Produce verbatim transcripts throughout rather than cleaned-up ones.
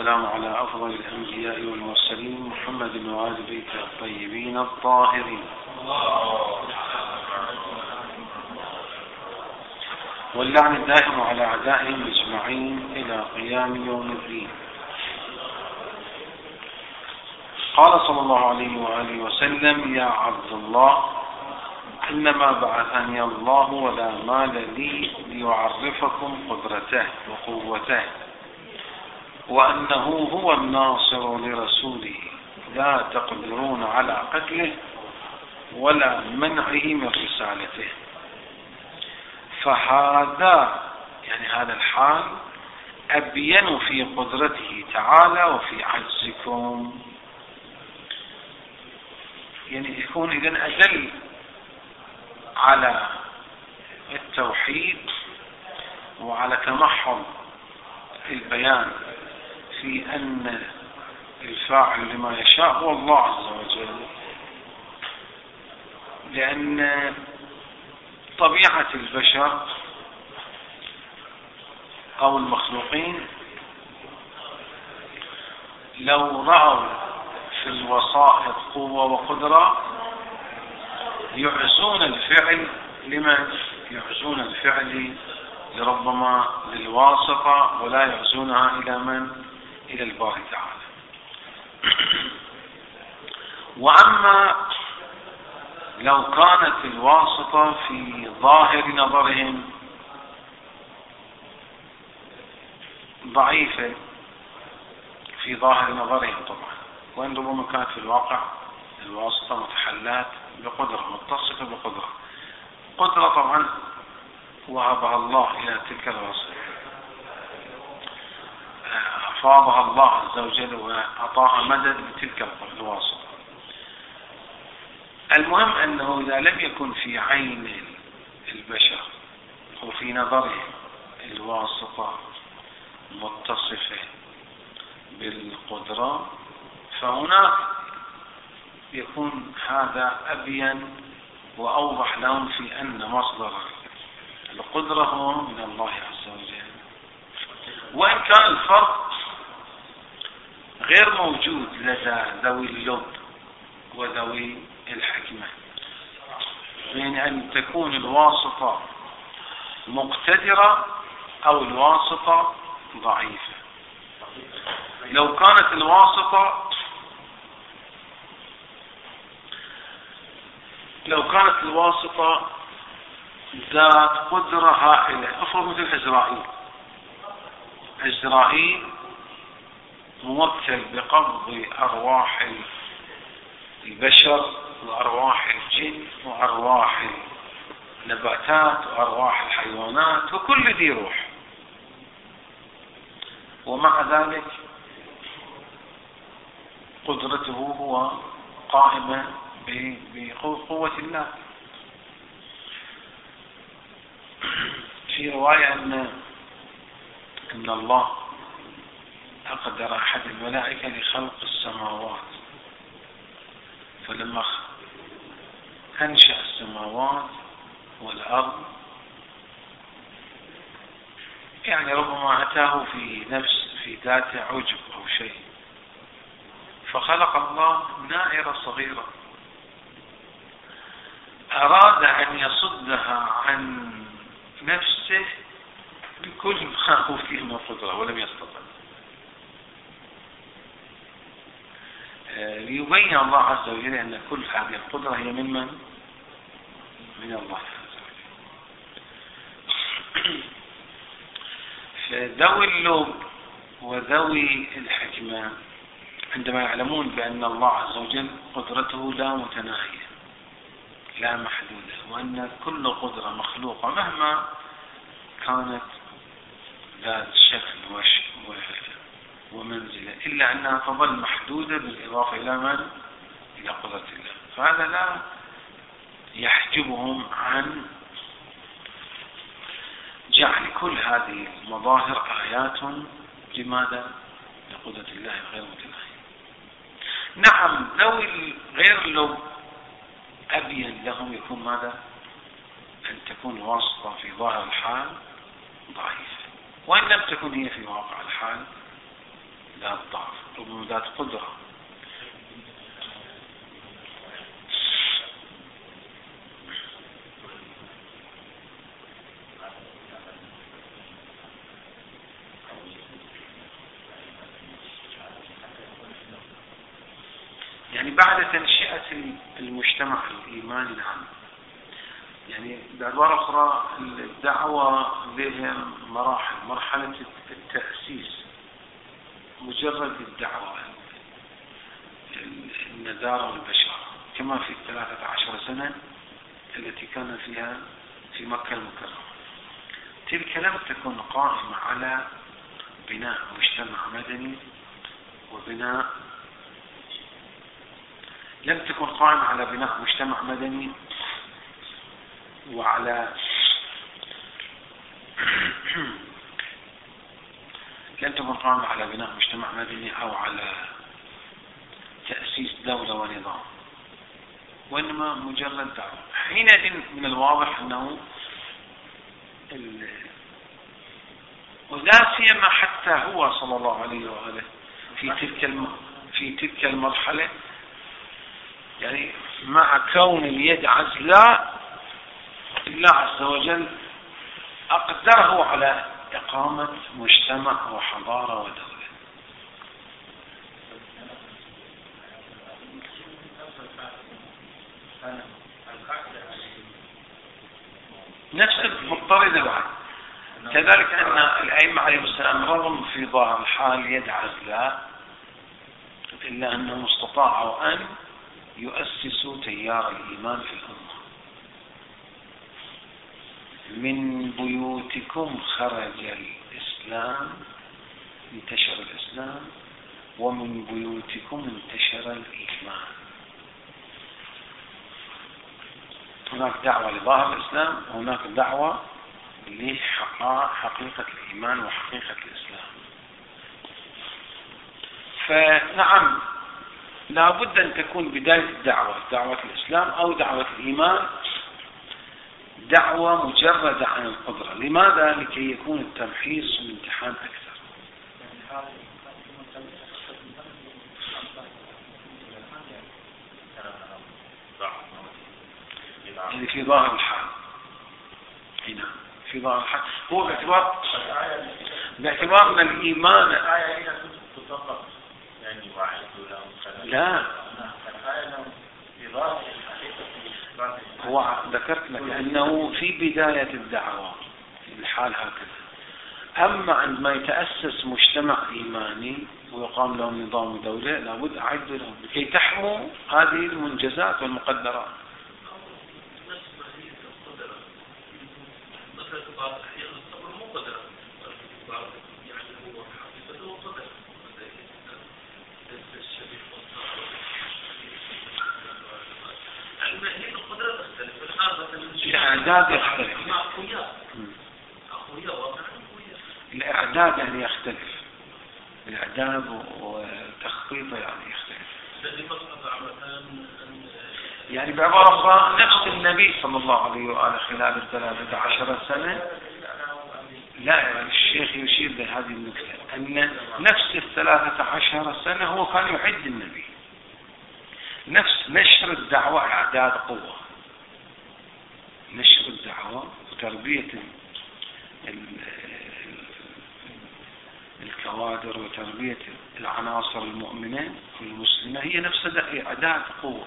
والسلام على أفضل الأنبياء والمرسلين محمد وآل بيته الطيبين الطاهرين، واللعن الدائم على أعدائهم أجمعين إلى قيام يوم الدين. قال صلى الله عليه وآله وسلم: يا عبد الله، إنما بعثني الله ولا مال لي ليعرفكم قدرته وقوته، وأنه هو الناصر لرسوله، لا تقدرون على قتله ولا منعه من رسالته. فهذا يعني هذا الحال أبين في قدرته تعالى وفي عجزكم، يعني يكون إذن أدل على التوحيد وعلى تمحض البيان في أن الفاعل لما يشاء هو الله عز وجل، لأن طبيعة البشر أو المخلوقين لو رأوا في الوسائط قوة وقدرة يعزون الفعل لمن؟ يعزون الفعل لربما للواسطة، ولا يعزونها إلى من؟ إلى الباري تعالى. وأما لو كانت الواسطة في ظاهر نظرهم ضعيفة، في ظاهر نظرهم طبعا، وإن ربما كانت في الواقع الواسطة متحلات بقدرة، متصفة بقدرة، قدرة طبعا وهبها الله إلى تلك الواسطة، أفاضها الله عز وجل وأعطاها مدد لتلك الواسطة. المهم أنه إذا لم يكن في عين البشر وفي نظرهم الواسطة متصفة بالقدرة، فهناك يكون هذا أبين وأوضح لهم في أن مصدر القدرة هو من الله عز وجل. وإن كان الفرق غير موجود لدى ذوي اللب وذوي الحكمة بين أن تكون الواسطة مقتدرة أو الواسطة ضعيفة. لو كانت الواسطة لو كانت الواسطة ذات قدرة هائلة، أفرض مثل إسرائيل إسرائيل موكل بقبض أرواح البشر وأرواح الجن وأرواح النباتات وأرواح الحيوانات وكل ذي روح، ومع ذلك قدرته هو قائمة بقوة الله. في رواية أن أن الله أقدر أحد الملائكة لخلق السماوات، فلما أنشأ السماوات والأرض يعني ربما أتاه في نفس في ذاته عجب أو شيء، فخلق الله نائرة صغيرة أراد أن يصدها عن نفسه بكل ما هو فيه من قدرة ولم يستطع، ليبين الله عز وجل أن كل هذه القدرة هي من من؟ من الله عز وجل. فذوي اللب وذوي الحكمة عندما يعلمون بأن الله عز وجل قدرته لا متناهية لا محدودة، وأن كل قدرة مخلوقة مهما كانت ذات شكل ومنزلة إلا أنها تظل محدودة بالإضافة إلى من؟ إلى قدرة الله، فهذا لا يحجبهم عن جعل كل هذه المظاهر آيات لماذا؟ لقدرة الله غير متناهية. نعم ذوي غير اللب أبين لهم يكون ماذا؟ أن تكون الواسطة في ظاهر الحال ضعيفة، وإن لم تكن هي في واقع الحال ذات ضعف، ربما ذات قدرة. يعني بعد تنشئة المجتمع الإيماني، نعم، يعني بعبارة أخرى الدعوة لها مراحل. مرحلة التأسيس مجرد الدعوة، النذارة والبشارة، كما في الثلاثة عشر سنة التي كان فيها في مكة المكرمة. تلك لم تكن قائمة على بناء مجتمع مدني وبناء لم تكن قائمة على بناء مجتمع مدني وعلى لم تكن قائمة على بناء مجتمع مدني أو على تأسيس دولة ونظام، وإنما مجرد دعوة. حينئذ من الواضح أنه ال... ولا سيما حتى هو صلى الله عليه وآله في تلك الم... في تلك المرحلة، يعني مع كون اليد عزلاء، الله عز وجل أقدره على إقامة مجتمع وحضارة ودولة. نفس المضطردة بعد. كذلك أن الأئمة عليهم السلام رغم في ظاهر الحال يد عزلاء، إلا أنهم استطاعوا أن يؤسسوا تيار الإيمان في الأمة. من بيوتكم خرج الإسلام، انتشر الإسلام، ومن بيوتكم انتشر الإيمان. هناك دعوة لظاهر الإسلام، وهناك دعوة لحقيقة الإيمان وحقيقة الإسلام. فنعم، لا بد أن تكون بداية الدعوة دعوة الإسلام أو دعوة الإيمان دعوة مجردة عن القدرة. لماذا؟ لكي يكون التمحيص والامتحان أكثر. يعني في ظاهر الحال، هنا في ظاهر الحال هو باعتبار باعتبار أن الإيمان لا، هو ذكرت لك أنه في بداية الدعوة في الحال هكذا. أما عندما يتأسس مجتمع إيماني ويقام له نظام دولة، لابد أعد لهم لكي تحموا هذه المنجزات والمقدرات. الإعداد يختلف. الإعداد يعني يختلف، الإعداد وتخطيطه يعني يختلف. يعني بعبارة أخرى نفس النبي صلى الله عليه وآله خلال الثلاثة عشر سنة، لا يعني الشيخ يشير لهذه النكتة أن نفس الثلاثة عشر سنة هو كان يعد النبي. نفس نشر الدعوة إعداد قوة، نشر الدعوة وتربية الكوادر وتربية العناصر المؤمنة والمسلمة هي نفسها إعداد قوة،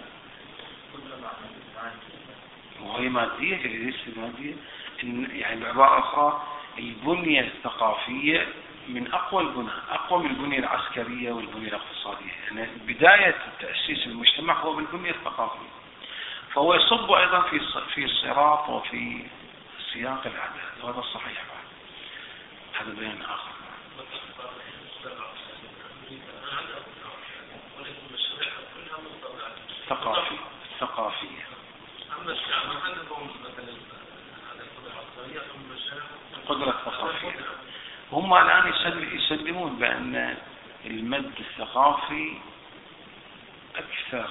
وهي مادية ليست مادية. يعني بعبارة أخرى البنية الثقافية من أقوى البنى، أقوى من البنية العسكرية والبنية الاقتصادية. يعني بداية تأسيس المجتمع هو بالبنية الثقافية، فهو يصب أيضا في في الصراط وفي سياق الأعداد، وهذا الصحيح بعد. هذا بيان آخر. ثقافي ثقافية. قدرة ثقافية. هم الآن يسلمون بأن المد الثقافي أكثر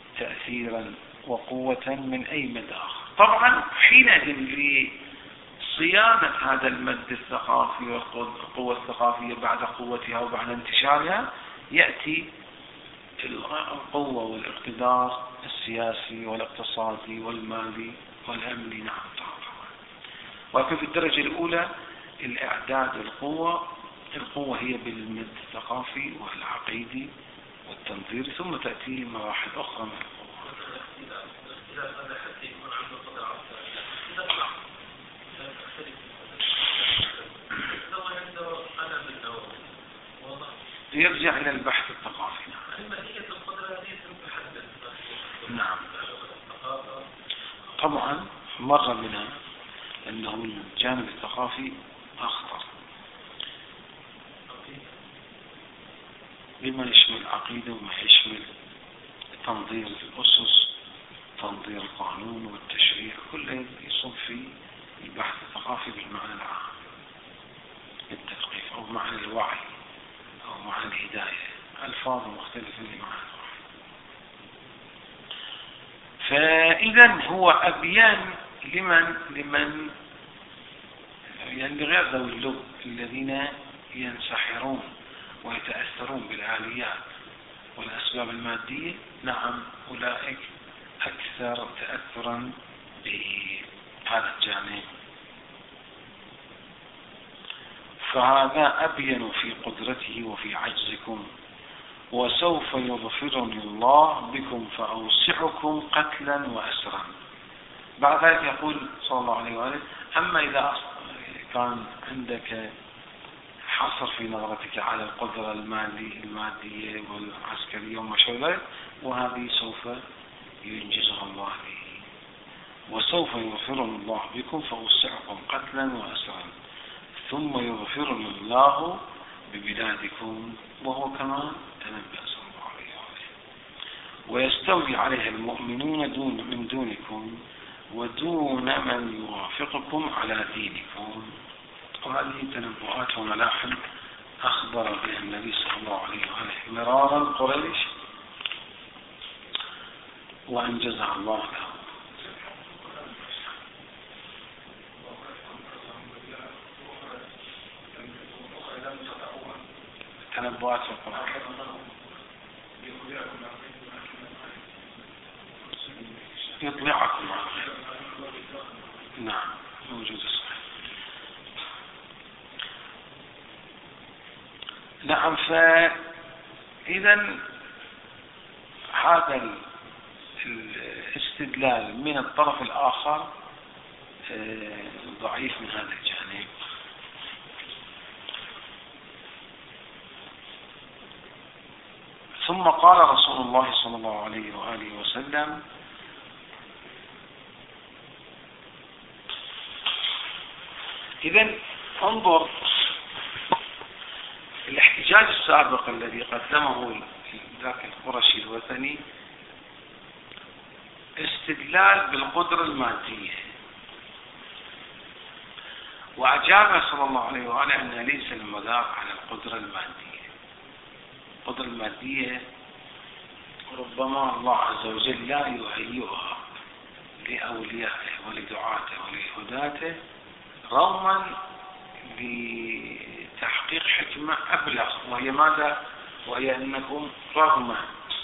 تأثيرا وقوة من أي مد آخر. طبعا حينئذ صيانة هذا المد الثقافي والقوة الثقافية بعد قوتها وبعد انتشارها يأتي القوة والاقتدار السياسي والاقتصادي والمالي والأمني. نعم طبعا. ولكن في الدرجة الأولى الإعداد القوة القوة هي بالمد الثقافي والعقيدي والتنظير، ثم تأتي مراحل أخرى من القوة. يرجع إلى البحث الثقافي. نعم طبعا مرة منها أنه الجانب الثقافي أخطر بما يشمل العقيدة وما يشمل تنظير الأسس، تنظير القانون والتشريع، كله يصب في البحث الثقافي بالمعنى العام، التثقيف أو معنى الوعي أو معنى الهداية، ألفاظ مختلفة لمعنى الوعي. فإذا هو أبيان لمن لمن يعني لغير ذوي اللب الذين ينسحرون ويتأثرون بالآليات والأسباب المادية. نعم أولئك أكثر تأثرا بهذا الجانب، فهذا أبين في قدرته وفي عجزكم، وسوف يظفرني الله بكم فأوسعكم قتلا وأسرا. بعد ذلك يقول صلى الله عليه وآله: أما إذا كان عندك حصر في نظرتك على القدرة المالية المادية والعسكرية وما شابه ذلك، وهذه سوف ينجزها الله به. وسوف يغفرني الله بكم فأوسعكم قتلا وأسرا ثم يغفرني الله ببلادكم، وهو كما تنبأ صلى الله عليه وآله. ويستولي عليها المؤمنون دون من دونكم ودون من يوافقكم على دينكم. وهذه تنبؤات وملاحم أخبر بها النبي صلى الله عليه وآله مرارا قريش وأنجزها الله له. تنبؤات القرآن يطلعكم على الغيب. نعم موجود صحيح. نعم. فإذا هذا الاستدلال من الطرف الآخر ضعيف من هذا الجانب. ثم قال رسول الله صلى الله عليه وآله وسلم: إذن انظر الاحتجاج السابق الذي قدمه ذاك القرشي الوثني استدلال بالقدرة المادية، وأجاب صلى الله عليه وآله أن ليس المذاق على القدرة المادية. القدرة المادية ربما الله عز وجل لا يهيئها لأوليائه ولدعاته ولهداته روما لتحقيق حكمة أبلغ، وهي ماذا؟ وهي أنكم رغم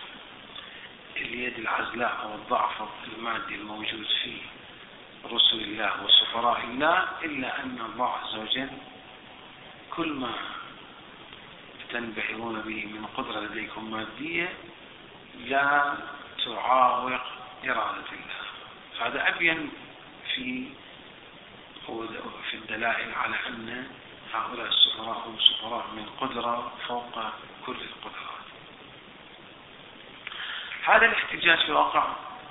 اليد العزلاء أو الضعف المادي الموجود في رسل الله وسفراء الله، إلا أن الله عز وجل كل ما تنبهرون به من قدرة لديكم مادية لا تعاوق إرادة الله. هذا أبين في في الدلائل على أن هؤلاء السفراء هم سفراء من قدرة فوق كل القدرات. هذا الاحتجاج في الواقع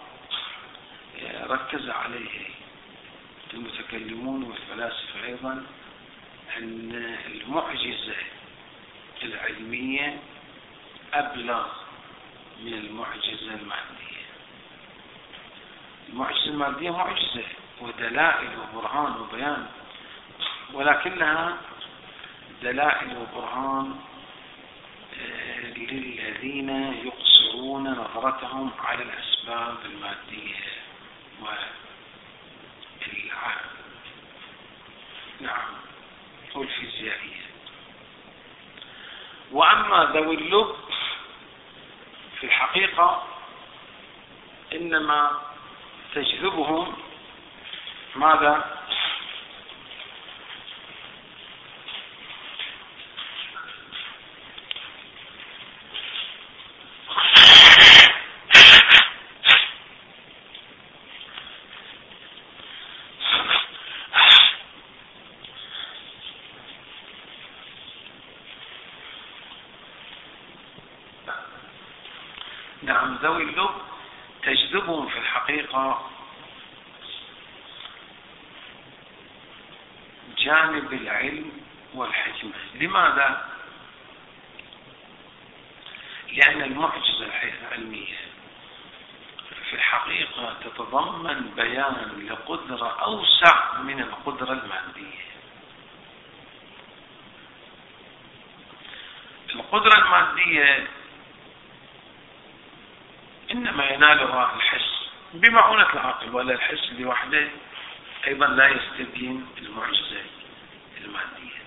ركز عليه المتكلمون والفلاسفة أيضا، أن المعجزة العلمية أبلغ من المعجزة المادية. المعجزة المادية معجزة ودلائل وبرهان وبيان، ولكنها دلائل وبرهان للذين يقصرون نظرتهم على الأسباب المادية نعم، والفيزيائية. وأما ذوي اللب في الحقيقة إنما تجذبهم ماذا؟ نعم، ذوي اللب تجذبهم في الحقيقة جانب العلم والحكمة. لماذا؟ لأن المعجزة العلمية في الحقيقة تتضمن بيان لقدرة أوسع من القدرة المادية. القدرة المادية إنما ينالها الحس بمعونة العقل، ولا الحس لوحده أيضا لا يستبين المعجزة المادية،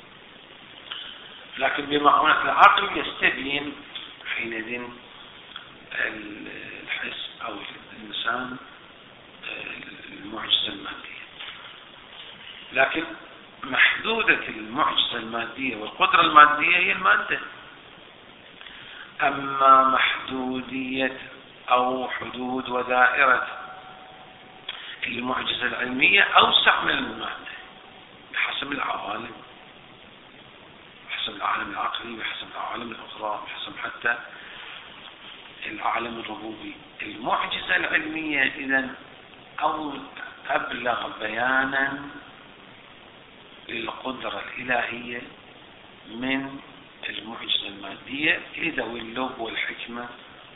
لكن بمعونة العقل يستبين حينئذ الحس أو الإنسان المعجزة المادية. لكن محدودة المعجزة المادية والقدرة المادية هي المادة. أما محدودية أو حدود ودائرة المعجزة العلمية أوسع من المادة بحسب العوالم، بحسب العالم العقلي، بحسب العوالم الأخرى، بحسب حتى العالم الربوبي. المعجزة العلمية إذن أو أبلغ بيانا للقدرة الإلهية من المعجزة المادية لذوي اللب والحكمة،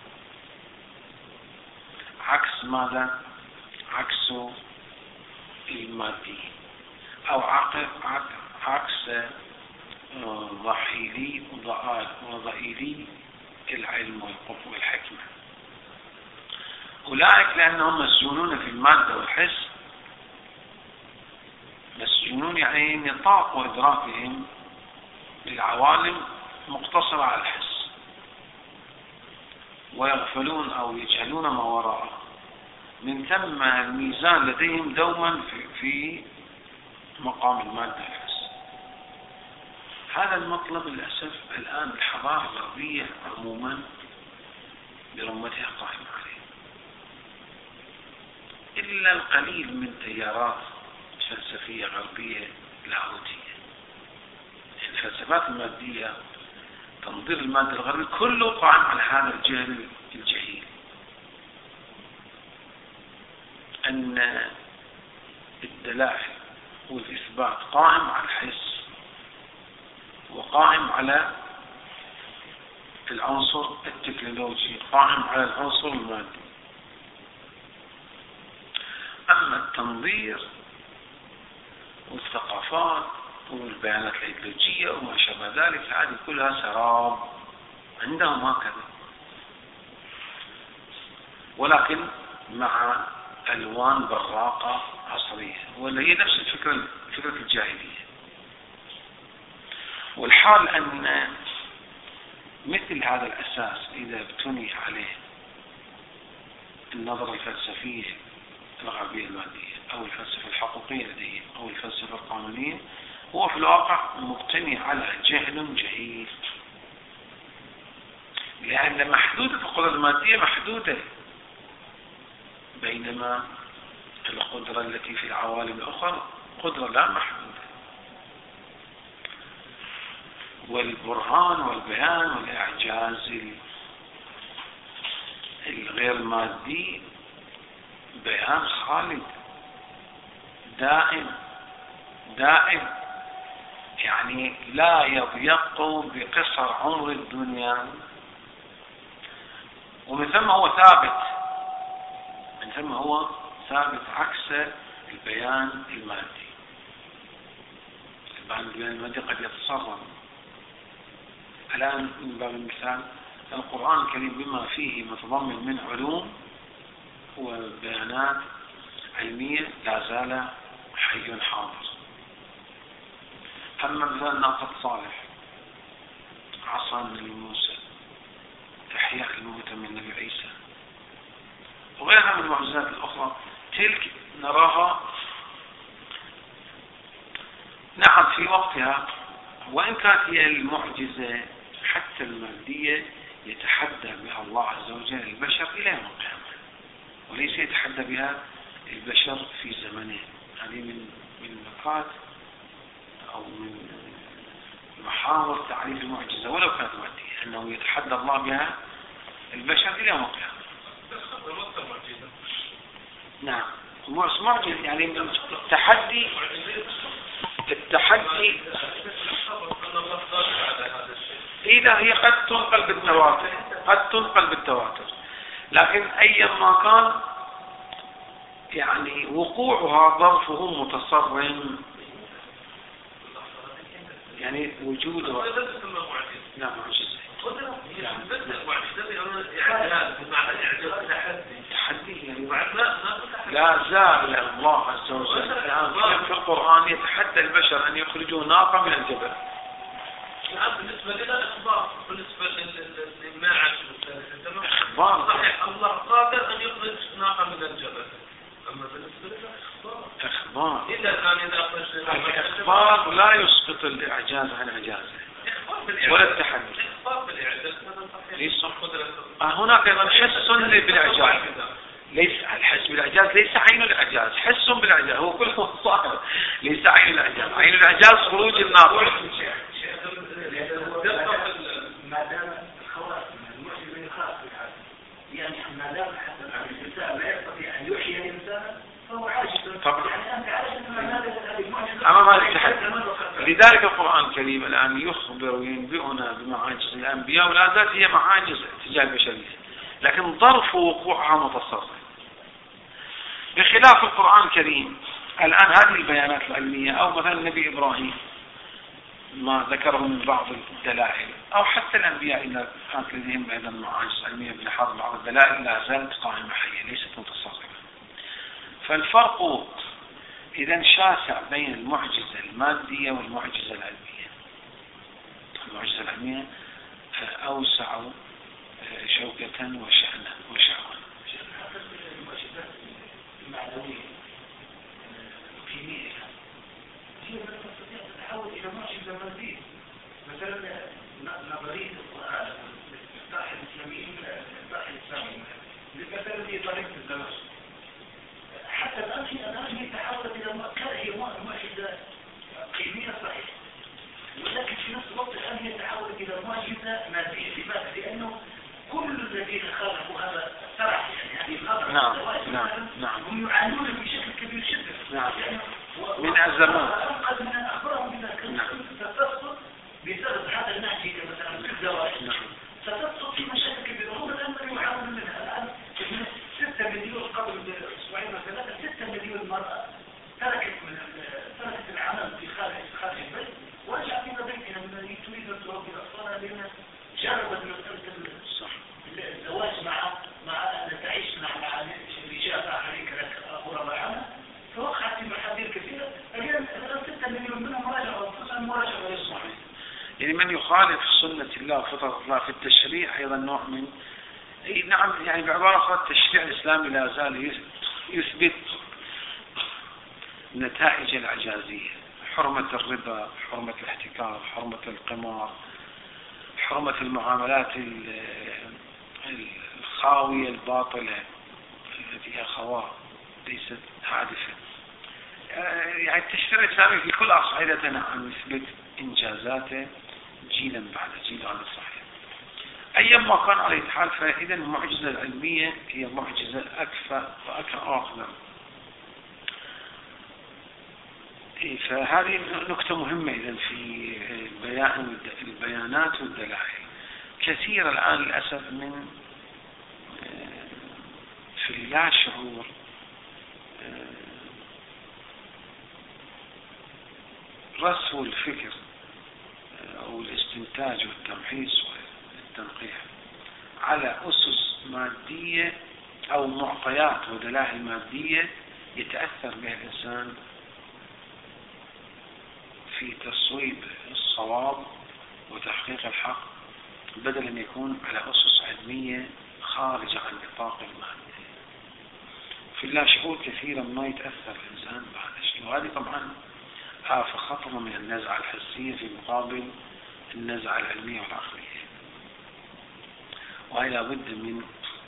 عكس ماذا؟ عكس المادي، أو عكس ضحيلي وضئيلي العلم والحكمة. أولئك لأنهم مسجونون في المادة والحس، مسجونون يعني نطاق إدراكهم للعوالم مقتصرة على الحس، ويغفلون أو يجهلون ما وراءه. من ثم الميزان لديهم دوما في مقام المادة والحس. هذا المطلب للأسف الآن الحضارة الغربية عموما برمتها قائمة عليه، إلا القليل من تيارات فلسفية غربية لاهوتية. الفلسفات المادية، تنظير المادة الغربي كله قائم على هذا الجهل الجهيل، أن الدلائل والإثبات قائم على الحس وقائم على العنصر التكنولوجي، قائم على العنصر المادي. أما التنظير والثقافات والبيانات الأيديولوجية وما شابه ذلك هذه كلها سراب عندهم هكذا، ولكن مع ألوان براقة عصرية، ولا هي نفس الفكرة فكرة الجاهلية. والحال أن مثل هذا الأساس إذا ابتني عليه النظرة الفلسفية الغربية المادية أو الفلسفة الحقوقية لديهم أو الفلسفة القانونية، هو في الواقع مبتني على جهل جهيل، لأن محدودة القدرة المادية محدودة، بينما القدرة التي في العوالم الأخرى قدرة لا محدودة. والبرهان والبيان والإعجاز الغير مادي بيان خالد دائم دائم، يعني لا يضيق بقصر عمر الدنيا، ومن ثم هو ثابت، من ثم هو ثابت عكس البيان المادي. البيان المادي قد يتصرف. الآن من باب المثال القرآن الكريم بما فيه متضمن من علوم وبيانات علمية لا زال حي حاضر، أما مثلا ناقة صالح، عصا النبي موسى، إحياء الموتى من النبي عيسى، وغيرها من المعجزات الأخرى، تلك نراها نعم في وقتها، وإن كانت هي المعجزة حتى المادية يتحدى بها الله عز وجل البشر إلى يوم القيامة، وليس يتحدى بها البشر في زمنه. هذه من من نقاط أو من محاور تعريف المعجزة ولو كانت مادية، أنه يتحدى الله بها البشر إلى يوم القيامة. نعم، معجزة يعني التحدي التحدي إذا هي قد تنقل بالتواتر، قد تنقل بالتواتر، لكن أيما كان يعني وقوعها ظرفه متصرم، يعني وجودها نعم معجزة. تحدي يعني لا زال الله عز وجل الآن في القرآن يتحدى البشر أن يخرجوا ناقة من الجبل. بالنسبة لنا إخبار، بالنسبة للماعز إخبار صحيح الله قادر أن يخرج ناقة من الجبل، أما بالنسبة لنا إخبار إخبار إذا كان إذا أخرج الإخبار لا يسقط الإعجاز عن إعجازه ولا التحدي. إخبار بالإعجاز ليس هناك أيضا حس بالإعجاز، ليس الحس بالإعجاز ليس عين الإعجاز، حس بالإعجاز هو كله صاحب، ليس عين الإعجاز. عين الإعجاز خروج الناقة. ما دام الخواص المعجزة من خاص بالعبد، يعني ما دام الإنسان لا يستطيع أن يحيي الإنسان فهو عاجز. طبعا. يعني أنت عاجز من هذا المعجزة. أما ما التحدي. لذلك القرآن الكريم الآن يخبر وينبئنا بمعاجز الأنبياء ولا ذات هي معاجز تجاه البشرية، لكن ظرف وقوعها متصرف، بخلاف القرآن الكريم. الآن هذه البيانات العلمية أو مثلا النبي إبراهيم ما ذكره من بعض الدلائل، أو حتى الأنبياء إذا كانت لديهم أيضا معاجز علمية بلحاظ بعض الدلائل لا زالت قائمة حية ليست متصرفة. فالفرق إذا شاسع بين المعجزة المادية والمعجزة العلمية. المعجزة العلمية أوسع شوكة وشأنا وشعرا. المعجزة المعنوية كيميائية هي لا تستطيع تتحول إلى معجزة مادية. مثلا نظرية القرآن الاصطلاح الإسلامي الاصطلاح الإسلامي مثلا في طريقة الزواج حتى الآن هي الآن هي تحولت إلى هي معجزة كيميائية صحيحة، ولكن في نفس الوقت الآن هي تحولت إلى معجزة مادية. لماذا؟ لأنه كل الذين خالفوا هذا الصراحة يعني هذا نعم نعم نعم هم يعانون بشكل كبير جدا. نعم من الزمان. أنقذ من أخبارهم إذا كانت ستسقط بسبب هذا النهج مثلا في الزواج ستسقط في مشاكل كبيرة. هم الآن يحاولون منها. الآن ستة مليون قبل أسبوعين وثلاثة ستة مليون مرأة تركت من تركت العمل في خارج خارج البيت ورجعت إلى بيتها من تريد أن تربي أطفالها لأنها جربت مسألة الزواج مع مع أن تعيش مع مع رجال آخرين غرباء عنها، فوقعت في محاذير كثيرة. الآن ستة مليون منهم راجعوا أنفسهم مراجعة غير صحيحة. يعني من يخالف سنة الله وفطرة الله في التشريع أيضا نوع من أي نعم، يعني بعبارة أخرى التشريع الإسلامي لا زال يثبت نتائج العجازية، حرمة الربا، حرمة الاحتكار، حرمة القمار، حرمة المعاملات الخاوية الباطلة التي هي خواء ليست هادفة. يعني التشريع الإسلامي في كل أصعدة نعم يثبت إنجازاته جيلا بعد جيل على الصحيح. أيما كان على الحال فإذا المعجزة العلمية هي معجزة أكفى وأكثر وأقدم. فهذه نقطة مهمة إذن في بيان البيانات والدلائل. كثير الآن للأسف من في اللا شعور رسو الفكر أو الاستنتاج والتمحيص والتنقيح على أسس مادية أو معطيات ودلائل مادية يتأثر بها الإنسان في تصويب الصواب وتحقيق الحق بدل أن يكون على أسس علمية خارجة عن نطاق المادة. في اللاشعور كثيرا ما يتأثر الإنسان بهذا الشيء، وهذه طبعا آفة خطرة من النزعة الحسية في مقابل النزعة العلمية والعقلية، وهي لابد من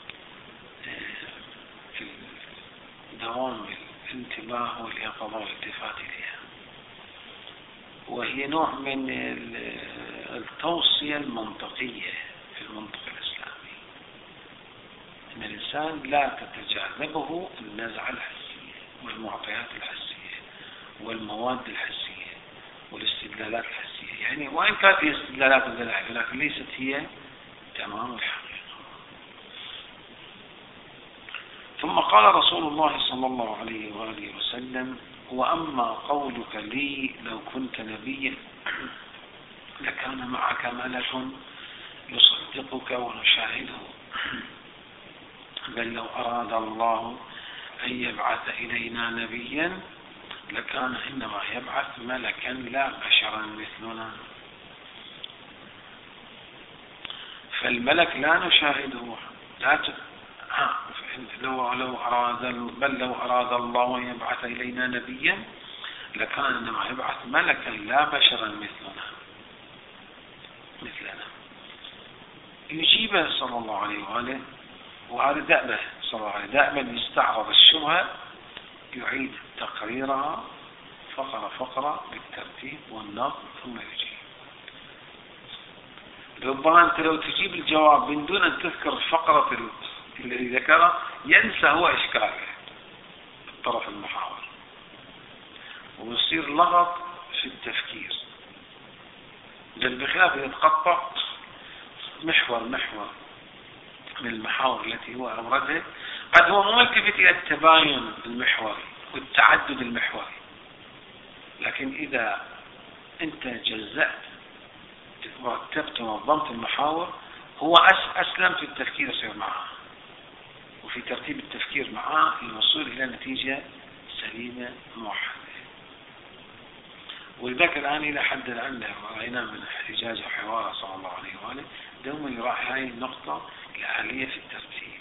دوام الانتباه واليقظة والالتفات إليها، وهي نوع من التوصية المنطقية في المنطق الإسلامي، أن الإنسان لا تتجاذبه النزعة الحسية والمعطيات الحسية والمواد الحسية والاستدلالات الحسية، يعني وإن كانت هي استدلالات ودلائل لكن ليست هي تمام الحقيقة. ثم قال رسول الله صلى الله عليه وآله وسلم: وأما قولك لي لو كنت نبيا لكان معك ملك يصدقك ونشاهده، بل لو أراد الله أن يبعث إلينا نبيا لكان إنما يبعث ملكا لا بشرا مثلنا، فالملك لا نشاهده لا ت... لو لو أراد بل لو أراد الله أن يبعث إلينا نبيا لكان إنما يبعث ملكا لا بشرا مثلنا مثلنا يجيبه صلى الله عليه وآله، وهذا دأبه صلى الله عليه دائما يستعرض الشبهة يعيد تقريرها فقرة فقرة بالترتيب والنظم ثم يجيب. ربما أنت لو تجيب الجواب من دون أن تذكر الفقرة الذي ذكره ينسى هو إشكاله الطرف المحاور، ويصير لغط في التفكير، بل بخلاف يتقطع محور محور من المحاور التي هو أوردها، قد هو مو ملتفت إلى التباين المحوري والتعدد المحوري، لكن إذا أنت جزأت ورتبت ونظمت المحاور هو أسلم في التفكير يصير معه، وفي ترتيب التفكير معه الوصول إلى نتيجة سليمة موحدة. ولذلك الآن إلى حد الآن رأينا من احتجاج وحواره صلى الله عليه وآله دوما يراعي هذه النقطة الآلية في الترتيب.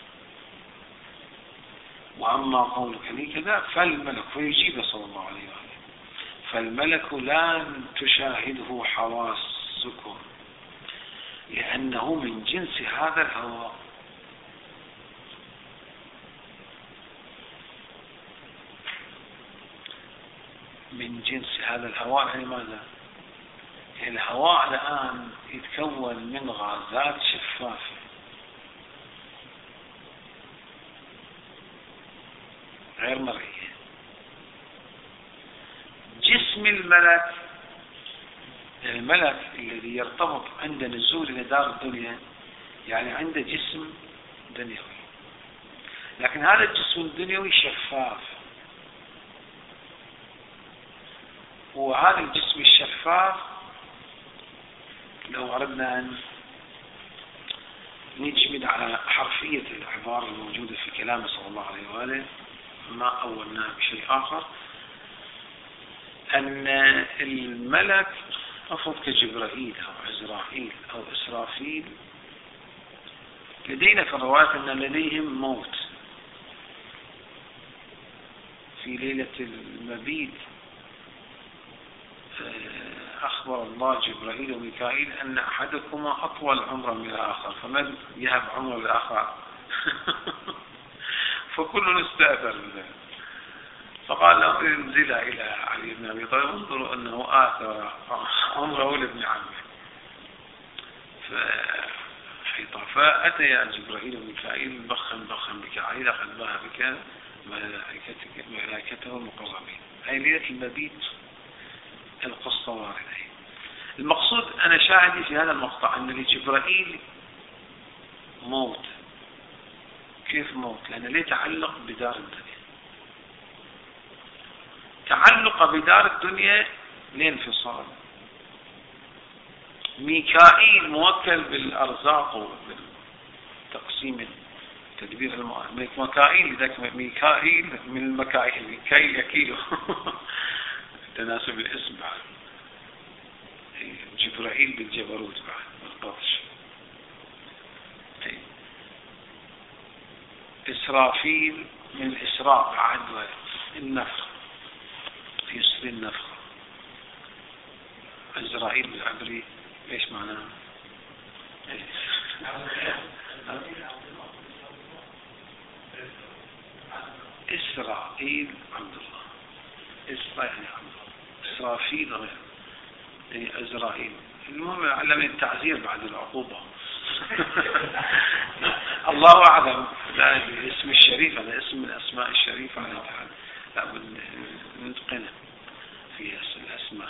وأما قولك لي كذا فالملك، ويجيب صلى الله عليه وآله: فالملك لا تشاهده حواسكم لأنه من جنس هذا الهواء. من جنس هذا الهواء يعني ماذا؟ الهواء الآن يتكون من غازات شفافة غير مرئية. جسم الملك، الملك الذي يرتبط عند نزول إلى دار الدنيا يعني عنده جسم دنيوي، لكن هذا الجسم الدنيوي شفاف، وهذا الجسم الشفاف لو أردنا أن نجمد على حرفية العبارة الموجودة في كلامه صلى الله عليه وآله ما أولناه بشيء آخر، أن الملك أفضل كجبرائيل أو عزرائيل أو إسرافيل لدينا في الروايات أن لديهم موت. في ليلة المبيت أخبر الله جبرائيل وميكائيل أن أحدكما أطول عمرا من الآخر، فمن يهب عمر الآخر فكل استأثر بذلك، فقال له انزل إلى علي بن أبي طالب انظروا أنه آثر عمره لابن عمه. فأتى جبرائيل وميكائيل بخا بخا بك عيدا قد بها بك ملائكته المقربين. هاي ليلة المبيت القصة واردة. المقصود أنا شاهدي في هذا المقطع أن لجبرائيل موت. كيف موت؟ لأنه ليه تعلق بدار الدنيا، تعلق بدار الدنيا لانفصال. ميكائيل موكل بالأرزاق وبالتقسيم تدبير المؤمن. ميكائيل لذلك ميكائيل من المكائيل، ميكائيل يكيله تناسب الاسم بعد. جبرائيل بالجبروت بعد بالبطش. إسرافيل من الإسراء بعد النفخ يسري النفخ. إسرائيل بالعبري ليش معناه؟ إسرائيل عبد الله، إسرائيل يعني عبد الله، إسرافيل غير يعني إسرائيل. المهم علمني التعزير بعد العقوبة. الله أعلم. لا اسم الشريف هذا اسم من الأسماء الشريفة على تعالى، لا بد نتقنه في الأسماء.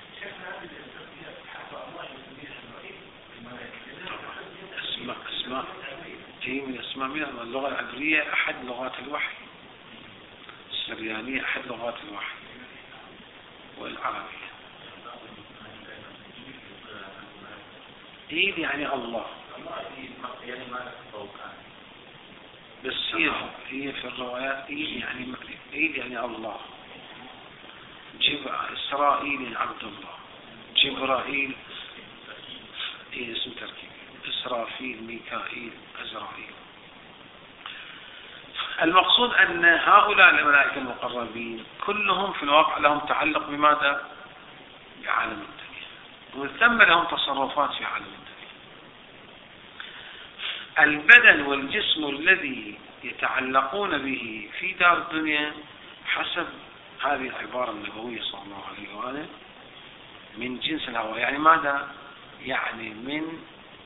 أسماء أسماء هي من أسماء من اللغة العبرية أحد لغات الوحي، السريانية أحد لغات الوحي والعربية. إيد يعني الله، بس هي هي في الروايات إيد يعني إيد يعني الله. جب إسرائيل يعني عبد الله، جبرائيل إيه اسم تركيب، إسرافيل ميكائيل أزرائيل. المقصود أن هؤلاء الملائكة المقربين كلهم في الواقع لهم تعلق بماذا؟ بعالم الدنيا، ومن ثم لهم تصرفات في عالم الدنيا. البدن والجسم الذي يتعلقون به في دار الدنيا حسب هذه العبارة النبوية صلى الله عليه وآله من جنس الهواء. يعني ماذا؟ يعني من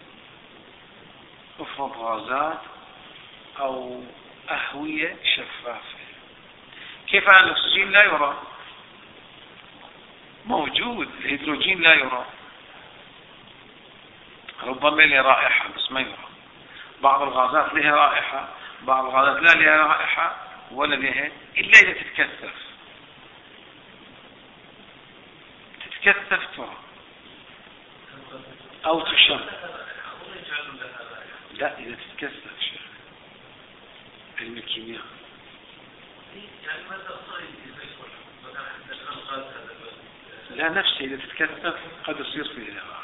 أفرط غازات أو أهوية شفافة. كيف أن الأكسجين لا يرى؟ موجود. الهيدروجين لا يرى، ربما له رائحة بس ما يرى. بعض الغازات لها رائحة، بعض الغازات لا لها رائحة ولا لها، إلا إذا تتكثف تتكثف ترى أو تشم. لا إذا تتكثف شيء علم الكيمياء. لا نفسه إذا تتكثف قد يصير فيه رائحة.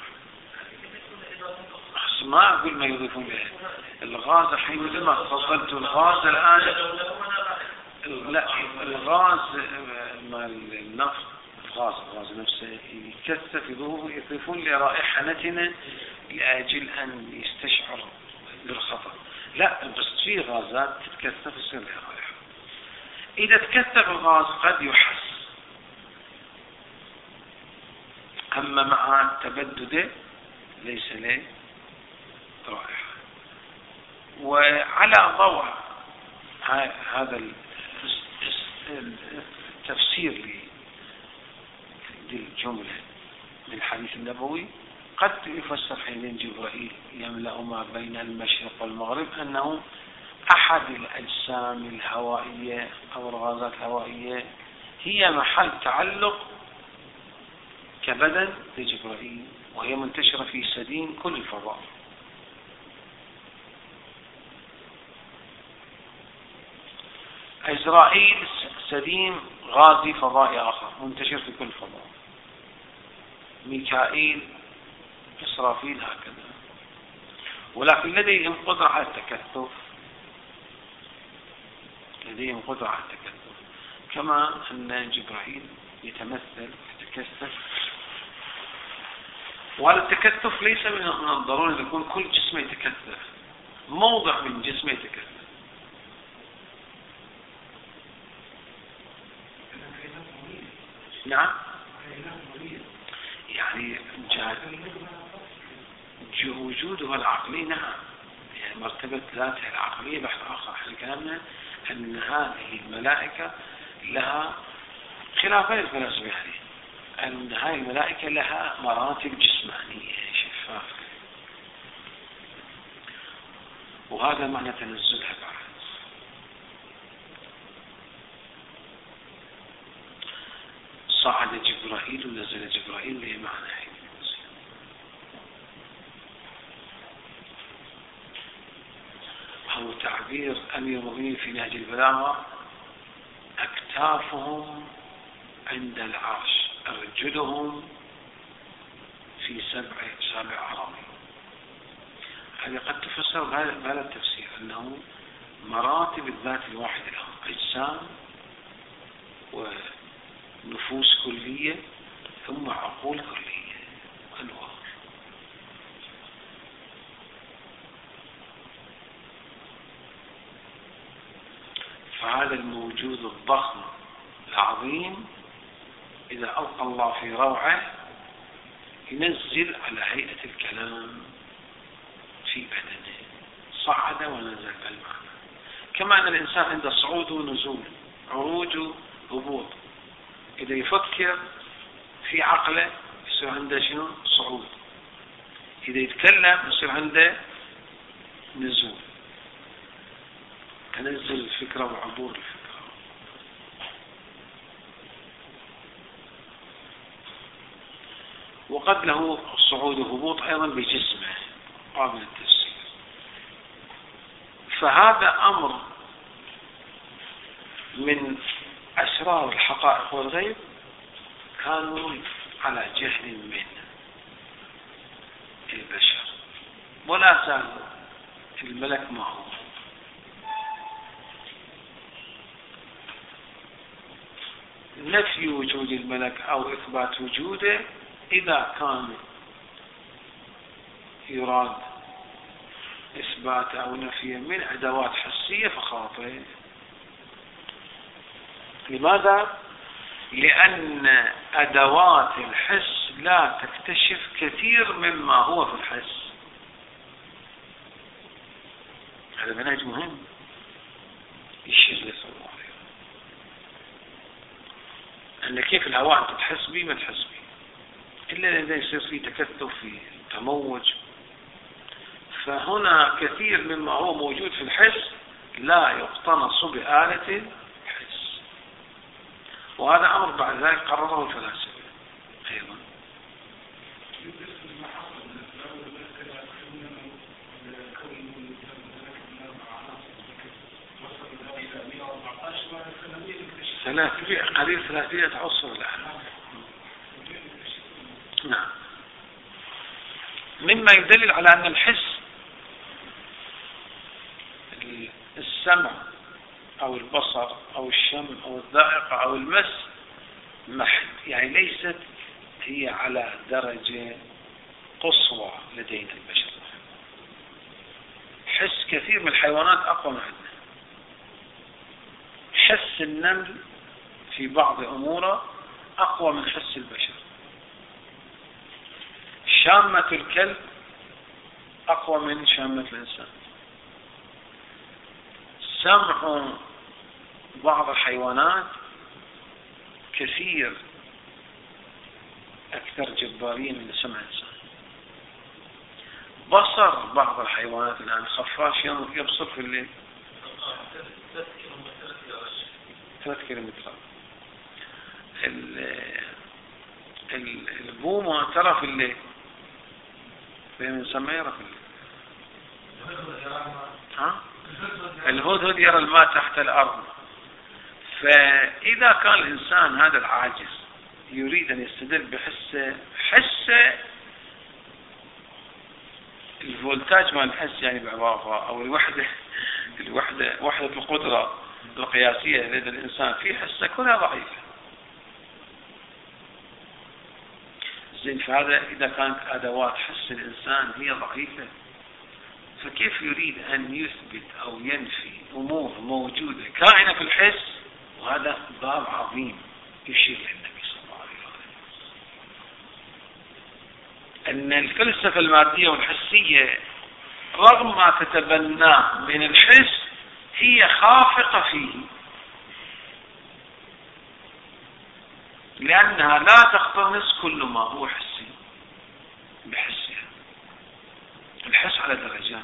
ما أقول ما يضيفون له الغاز الحين مثل ما تفضلت. الغاز الآن لا الغاز مال النفط، الغاز الغاز نفسه يتكثف يضيفون له رائحة نتنة لأجل أن يستشعر بالخطر. لا بس في غازات تتكثف يصير لها رائحة. إذا تكثف الغاز قد يحس، أما مع تبدده ليس له رائحة. وعلى ضوء هذا التفسير للجملة من الحديث النبوي قد يفسر حين جبرائيل يملأ ما بين المشرق والمغرب أنه أحد الأجسام الهوائية أو الغازات الهوائية هي محل تعلق كبدن لجبرائيل، وهي منتشرة في سدين كل الفضاء. إسرائيل سدين غازي فضائي آخر منتشر في كل فضاء. ميكائيل إسرافيل هكذا. ولكن لديهم قدرة على التكثف، لديهم قدرة على التكثف كما أن جبرائيل يتمثل يتكثف. وهذا التكثف ليس من الضروري أن يكون كل جسم يتكثف، موضع من جسمه يتكثف. نعم يعني وجوده العقلي نعم، يعني مرتبة ذاتها العقلية بحث آخر. احنا كلامنا أن هذه الملائكة لها خلافين الفلاسفة، يعني أن هذه الملائكة لها مراتب جسمانية شفافة، وهذا معنى تنزلها بعد. صعد جبرائيل ونزل جبرائيل له معنى حين. هو تعبير أمير المؤمنين في نهج البلاغة: أكتافهم عند العرش، أرجلهم في سبع سابع أراضي. هذه قد تفسر بهذا التفسير أنه مراتب الذات الواحدة لها أجسام ونفوس كلية ثم عقول كلية وأنوار. فهذا الموجود الضخم العظيم إذا ألقى الله في روعه ينزل على هيئة الكلام في بدنه، صعد ونزل بالمعنى. كما أن الإنسان عنده صعود ونزول، عروج وهبوط. إذا يفكر في عقله يصير عنده شنو؟ صعود. إذا يتكلم يصير عنده نزول، تنزل الفكرة وعبور الفكرة. وقد له صعود وهبوط أيضا بجسمه قابل التفسير. فهذا أمر من أسرار الحقائق والغيب كانوا على جهل من البشر، ولا زال الملك معه. نفي وجود الملك أو إثبات وجوده إذا كان يراد إثبات أو نفي من أدوات حسية فخاطئ. لماذا؟ لأن أدوات الحس لا تكتشف كثير مما هو في الحس. هذا منهج مهم يشير له صلى الله عليه وسلم، أن كيف الهواء أنت تحس به ما تحس به إلا إذا يصير فيه تكثف، فيه تموج. فهنا كثير مما هو موجود في الحس لا يقتنص بآلة الحس، وهذا أمر بعد ذلك قرره الفلاسفة أيضا. ثلاثمائة قليل ثلاثمائة عصر الآن. نعم. مما يدلل على أن الحس السمع أو البصر أو الشم أو الذائقة أو المس محد، يعني ليست هي على درجة قصوى لدينا البشر. حس كثير من الحيوانات أقوى من عندنا. حس النمل في بعض أموره أقوى من حس البشر. شامة الكلب أقوى من شامة الإنسان. سمع بعض الحيوانات كثير أكثر جبارين من سمع الإنسان. بصر بعض الحيوانات الآن خفاش يبصر في الليل ثلاث كيلومترات. البومة ترى في الليل بين سميرة في الليل. ها؟ الهدهد يرى الماء تحت الأرض. فإذا كان الإنسان هذا العاجز يريد أن يستدل بحسه، حسه الفولتاج ما الحس يعني بعبارة أو الوحدة الوحدة وحدة القدرة القياسية لدى الإنسان في حسه كلها ضعيفة. زين، فهذا إذا كانت أدوات حس الإنسان هي ضعيفة، فكيف يريد أن يثبت أو ينفي أمور موجودة كائنة في الحس؟ وهذا باب عظيم يشير إلى النبي صلى الله عليه وسلم أن الفلسفة المادية والحسية رغم ما تتبناه من الحس هي خافقة فيه، لأنها لا تقتنص كل ما هو حسي بحسها. الحس على درجات،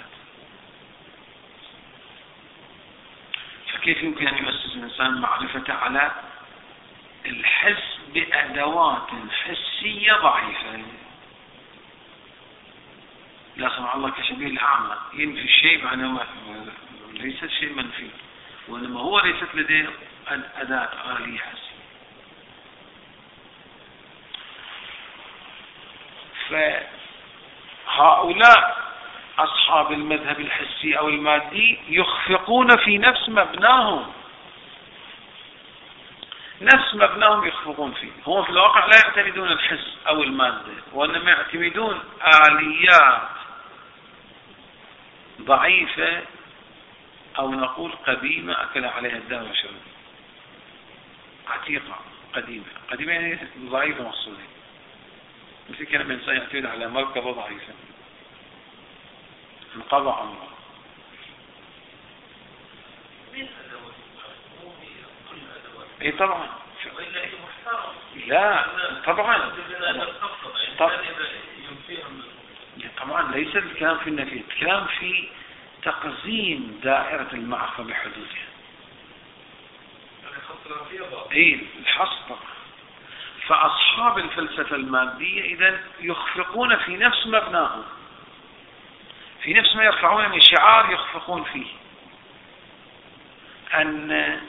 فكيف يمكن أن يؤسس الإنسان معرفته على الحس بأدوات حسية ضعيفة؟ لا سمع الله كشبيه الأعمى ينفي الشيء معناه ليس شيء منفي، وإنما هو ليست لديه أداة آلية حسية. فهؤلاء أصحاب المذهب الحسي أو المادي يخفقون في نفس مبناهم، نفس مبناهم يخفقون فيه. هم في الواقع لا يعتمدون الحس أو المادة، وإنما يعتمدون آليات ضعيفة أو نقول قديمة أكل عليها الدهر وشرب، عتيقة قديمة. قديمة يعني ضعيفة مقصودة، مثل كان الإنسان يعتمد على مركبة ضعيفة انقضى عمره. اي طبعا لا طبعا طبعا ليس الكلام في النفي، الكلام في تقزيم دائرة المعرفة بحدودها. اي الحصر. فأصحاب الفلسفة المادية إذن يخفقون في نفس مبناهم، في نفس ما يرفعون من شعار يخفقون فيه، أن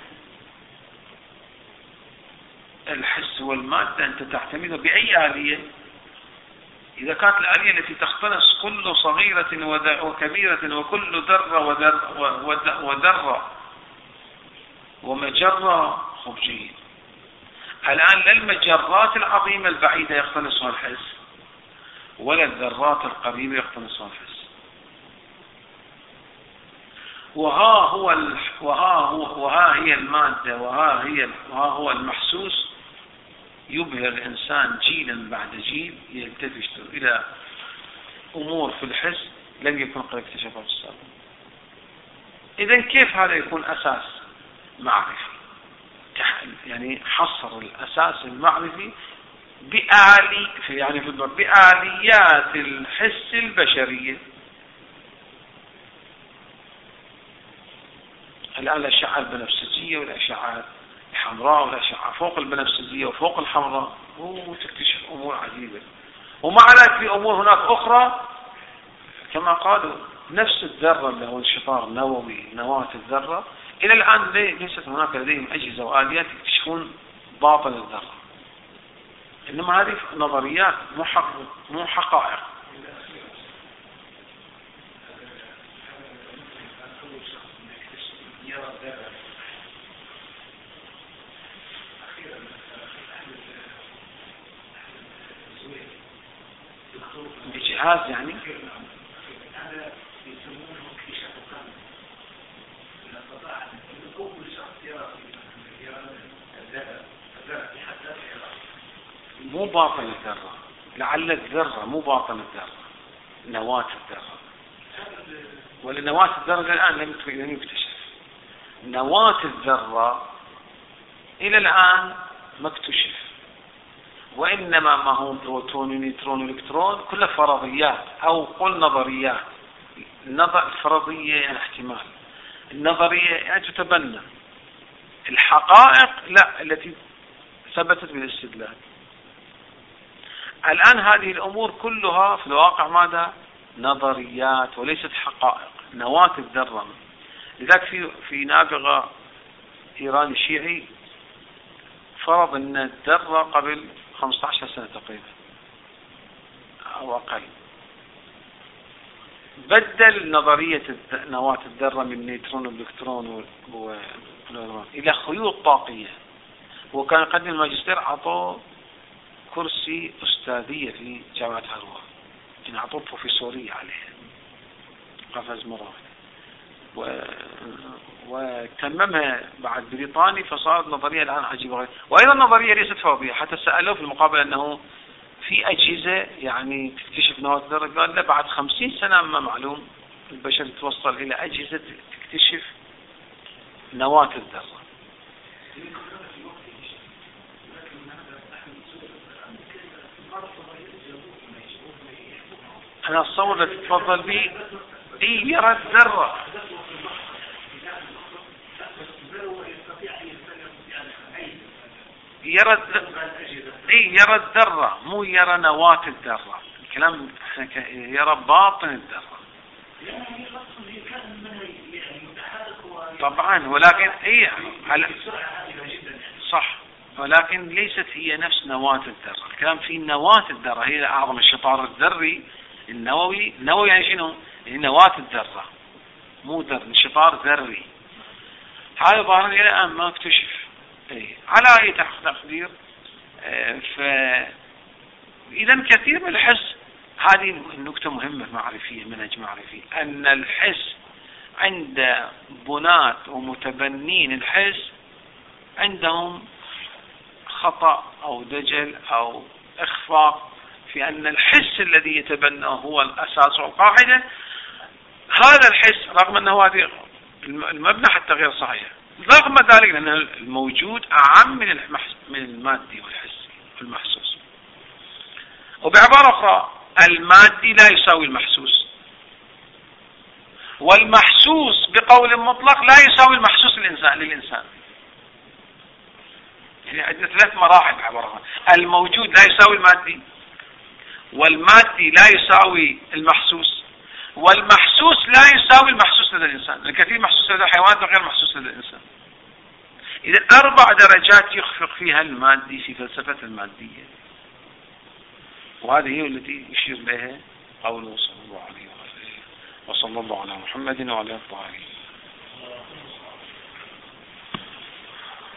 الحس والمادة أنت تعتمد بأي آلية. إذا كانت الآلية التي تختلص كل صغيرة وكبيرة وكل ذرة وذرة ومجرة خبجين، الآن لا المجرات العظيمة البعيدة يختلصها الحس، ولا الذرات القريبة يختلصها الحس. وها هو وها هو وها هي المادة وها هي وها هو المحسوس يبهر الإنسان جيلا بعد جيل، يلتفت إلى أمور في الحس لم يكن قد اكتشفها في السابق. إذن كيف هذا يكون أساس معرفي؟ يعني حصر الأساس المعرفي بآلي في يعني في بآليات الحس البشرية. الآن الأشعة البنفسجية والأشعة الحمراء والأشعة فوق البنفسجية وفوق الحمراء، وتكتشف أمور عجيبة. ومع ذلك في أمور هناك أخرى كما قالوا نفس الذرة اللي هو انشطار نووي نواة الذرة، إلى الآن ليست هناك لديهم أجهزة وآليات يكتشفون باطن الذرة، إنما هذه نظريات مو حقائق. بجهاز يعني هذا يسمونه اكتشاف القمر. إذا استطاع أن أول شخص يرى الذرة الذرة حتى مو باطن الذرة، لعل الذرة مو باطن الذرة، نواة الذرة، ولا نواة الذرة الآن لم يكتشف. نواة الذرة إلى الآن ما اكتشف، وإنما ما هو بروتون ونيوترون والإلكترون كلها فرضيات أو قل نظريات. النظر الفرضية يعني احتمال، النظرية يعني تتبنى، الحقائق لا التي ثبتت بالاستدلال. الآن هذه الأمور كلها في الواقع ماذا؟ نظريات وليست حقائق. نواة الذرة، لذلك في في نابغة إيراني شيعي فرض أن الذرة قبل خمسة عشر سنة تقريبا أو أقل، بدل نظرية نواة الذرة من نيوترون والإلكترون والبروتون إلى خيوط طاقية. وكان يقدم الماجستير عطوه كرسي أستاذية في جامعة هارفارد، يعني عطوه بروفيسورية عليه، قفز مرة و... وتممها بعد بريطاني، فصارت نظرية الآن عجيبة. وأيضا النظرية ليست فرضية، حتى سألوه في المقابلة أنه في أجهزة يعني تكتشف نواة الذرة، قال لا بعد خمسين سنة ما معلوم البشر يتوصل إلى أجهزة تكتشف نواة الذرة. أنا أتصور التي تفضل بي إيه يرى الذرة، يرى إيه يرى الذرة مو يرى نواة الذرة. الكلام يرى باطن الذرة طبعا، ولكن إيه على صح ولكن ليست هي نفس نواة الذرة. الكلام في نواة الذرة، هي أعظم الشطار الذري النووي. النووي يعني شنو؟ يعني نواة الذرة، مو ذر، انشطار ذري. هذا ظاهر إلى الآن ما اكتشف. أي على أي تقدير. فإذا كثير من الحس، هذه النكتة مهمة معرفية، منهج معرفي، أن الحس عند بناة ومتبنين الحس عندهم خطأ أو دجل أو إخفاق في أن الحس الذي يتبناه هو الأساس والقاعدة. هذا الحس رغم أنه هذه المبنى حتى غير صحيح، رغم ذلك لأن الموجود أعم من من المادي والحسي والمحسوس. وبعبارة أخرى، المادي لا يساوي المحسوس، والمحسوس بقول مطلق لا يساوي المحسوس للإنسان للإنسان. يعني عندنا ثلاث مراحل بعبارة. الموجود لا يساوي المادي، والمادي لا يساوي المحسوس، والمحسوس لا يساوي المحسوس لدى الإنسان. الكثير محسوس لدى الحيوانات وغير محسوس لدى الإنسان. إذا أربع درجات يخفق فيها المادي في فلسفة المادية، وهذه هي التي يشير إليها قوله صلى الله عليه وسلم. وصلى الله على محمد وعلى آله.